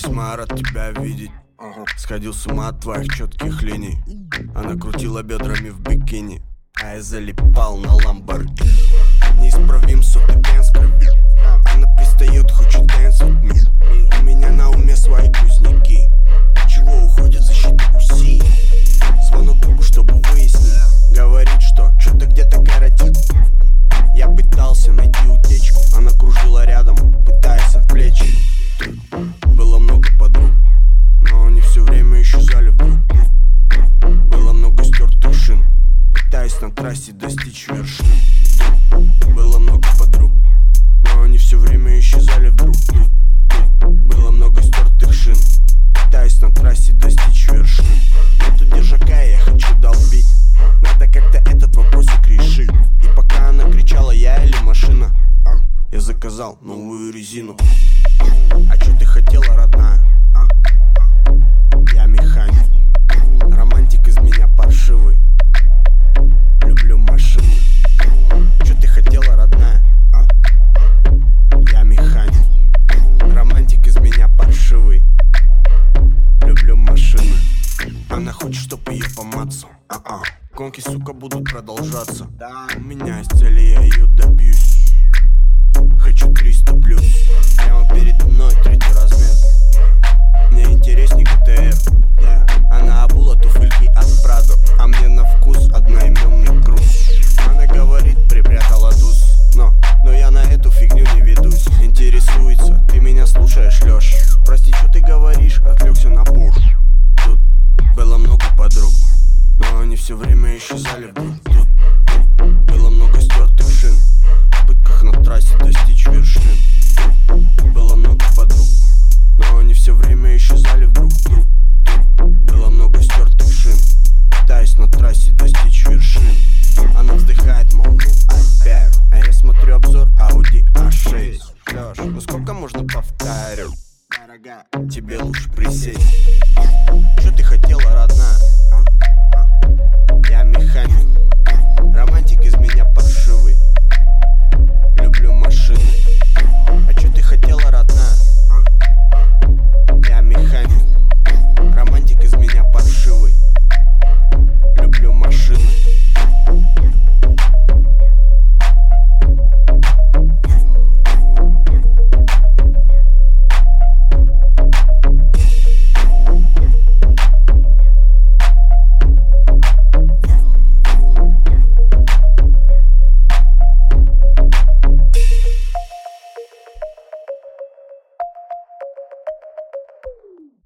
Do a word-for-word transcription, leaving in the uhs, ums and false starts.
весьма рад тебя видеть. Сходил с ума от твоих четких линий. Она крутила бедрами в бикини, а я залипал на Ламборгини. Неисправим сотый дэнс крови. Она пристает, хочет дэнс от меня. У меня на уме свои кузнеки. Чего уходит защита УСИ? Звонок другу, чтобы выяснить. Говорит, что что-то где-то коротит. Я пытался найти утечку. Она кружила рядом, пытаясь отвлечь. Было много подруг, но они все время исчезали вдруг. Было много стертых шин, пытаясь на трассе достичь вершин. Было много подруг, но они все время исчезали вдруг. Было много стертых шин, пытаясь на трассе достичь вершин. Нету держака, я хочу долбить. Надо как-то этот вопросик решить. И пока она кричала, я или машина, я заказал новую резину. А чё ты хотела, родная? Я механик, романтик из меня паршивый. Люблю машины. Чё ты хотела, родная? Я механик, романтик из меня паршивый. Люблю машины. Она хочет, чтоб ее помацал. А-а. Гонки, сука, будут продолжаться. У меня есть цель, и я ее добьюсь. Хочу триста плюс. Прямо передо мной третий размер. Мне интересней ГТР. Она обула туфельки от Прадо, а мне на вкус одноименный груз. Она говорит, припрятала туз, но, но я на эту фигню не ведусь. Интересуется, ты меня слушаешь, Лёш? Прости, что ты говоришь, отвлекся на пуш. Тут было много подруг, но они все время исчезали вдруг.